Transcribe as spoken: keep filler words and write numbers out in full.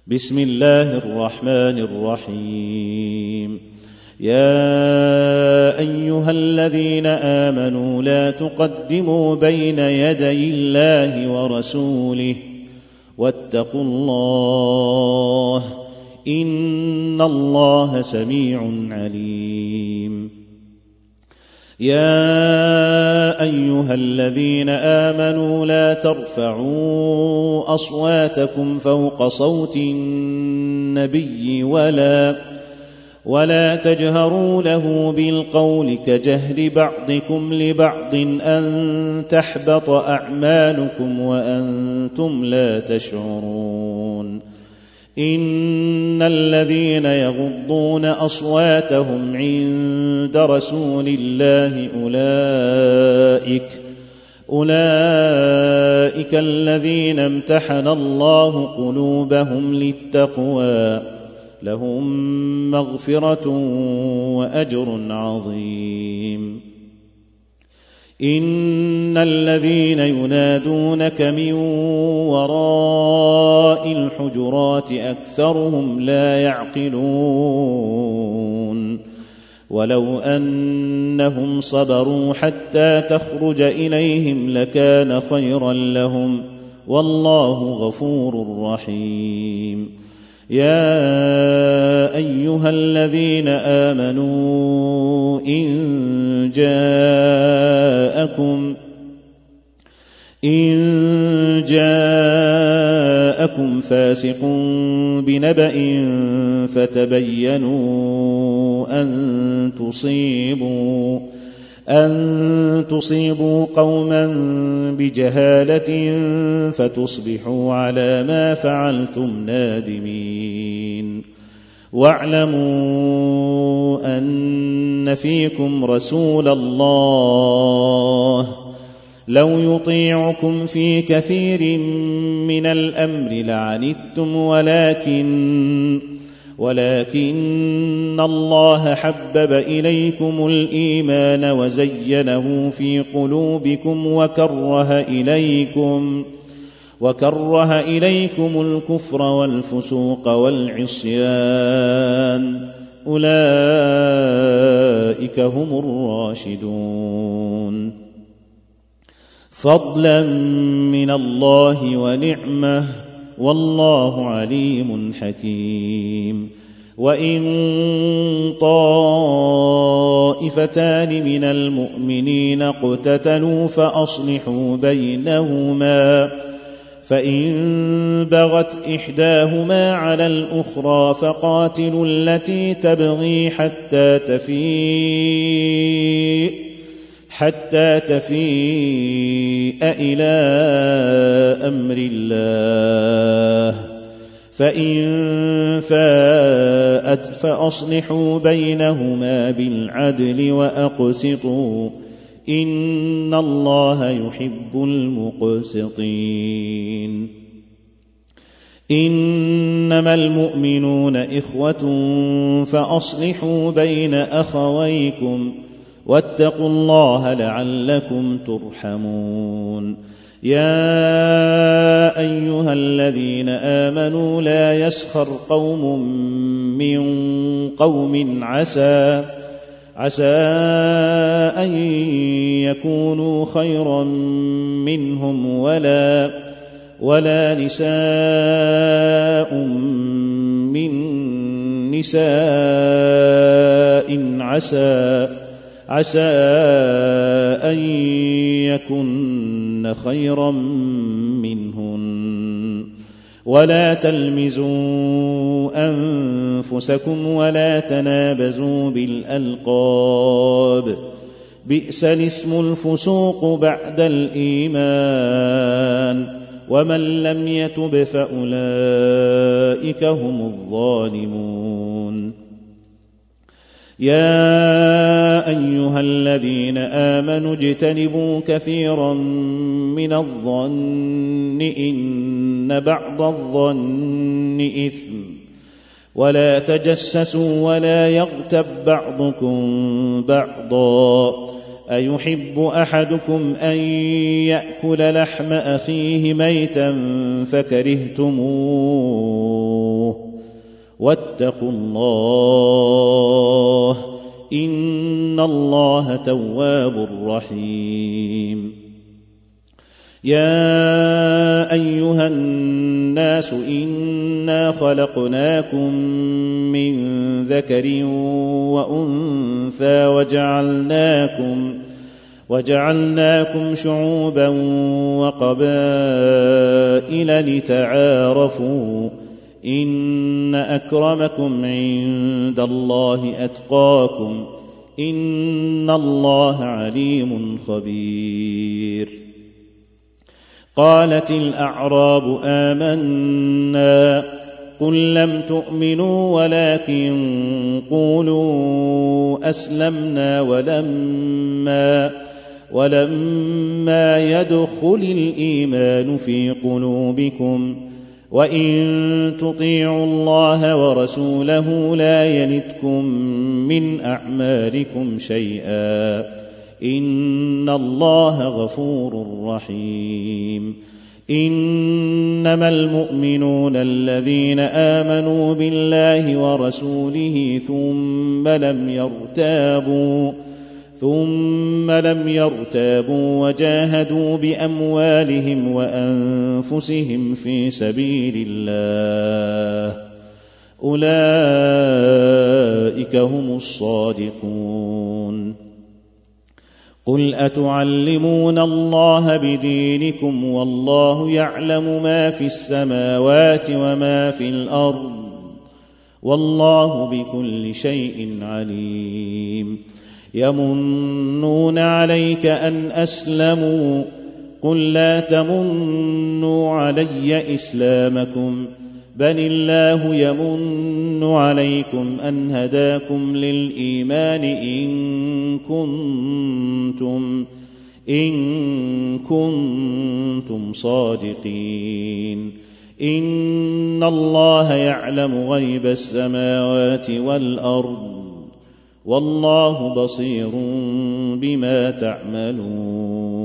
بسم الله الرحمن الرحيم. يا أيها الذين آمنوا لا تقدموا بين يدي الله ورسوله واتقوا الله إن الله سميع عليم. يا أيها الذين آمنوا لا ترفعوا أصواتكم فوق صوت النبي ولا ولا تجهروا له بالقول كجهر بعضكم لبعض أن تحبط أعمالكم وأنتم لا تشعرون. إن الذين يغضون أصواتهم عند رسول الله أولئك أولئك الذين امتحن الله قلوبهم للتقوى لهم مغفرة وأجر عظيم. إن الذين ينادونك من وراء الحجرات أكثرهم لا يعقلون. ولو أنهم صبروا حتى تخرج إليهم لكان خيرا لهم والله غفور رحيم. يا أيها الذين آمنوا إن جاءكم إن جاءكم فاسق بنبأ فتبينوا أن تصيبوا أن تصيبوا قوما بجهالة فتصبحوا على ما فعلتم نادمين. واعلموا أن فيكم رسول الله لو يطيعكم في كثير من الأمر لعنتم ولكن ولكن الله حبب إليكم الإيمان وزينه في قلوبكم وكره إليكم وكره إليكم الكفر والفسوق والعصيان أولئك هم الراشدون. فضلا من الله ونعمه والله عليم حكيم. وإن طائفتان من المؤمنين اقتتلوا فأصلحوا بينهما فإن بغت إحداهما على الأخرى فقاتلوا التي تبغي حتى تفيء حتى تفيء إلى أمر الله فإن فاءت فأصلحوا بينهما بالعدل وأقسطوا إن الله يحب المقسطين. إنما المؤمنون إخوة فأصلحوا بين أخويكم واتقوا الله لعلكم ترحمون. يا أيها الذين آمنوا لا يسخر قوم من قوم عسى عسى أن يكونوا خيرا منهم ولا ولا نساء من نساء عسى عسى أن يكن خيرا منهن. ولا تلمزوا أنفسكم ولا تنابزوا بالألقاب بئس الاسم الفسوق بعد الإيمان ومن لم يتب فأولئك هم الظالمون. يا أيها الذين آمنوا اجتنبوا كثيرا من الظن إن بعض الظن إثم ولا تجسسوا ولا يغتب بعضكم بعضا أيحب أحدكم أن يأكل لحم أخيه ميتا فكرهتموه واتقوا الله إن الله تواب رحيم. يا أيها الناس إنا خلقناكم من ذكر وأنثى وجعلناكم وجعلناكم شعوبا وقبائل لتعارفوا إن أكرمكم عند الله أتقاكم إن الله عليم خبير. قالت الأعراب آمنا قل لم تؤمنوا ولكن قولوا أسلمنا ولما ولما يدخل الإيمان في قلوبكم وإن تطيعوا الله ورسوله لا يلتكم من أعمالكم شيئا إن الله غفور رحيم. إنما المؤمنون الذين آمنوا بالله ورسوله ثم لم يرتابوا ثم لم يرتابوا وجاهدوا بأموالهم وأنفسهم في سبيل الله أولئك هم الصادقون. قل أتعلمون الله بدينكم والله يعلم ما في السماوات وما في الأرض والله بكل شيء عليم. يمنون عليك أن أسلموا قل لا تمنوا علي إسلامكم بل الله يمن عليكم أن هداكم للإيمان إن كنتم إن كنتم صادقين. إن الله يعلم غيب السماوات والأرض والله بصير بما تعملون.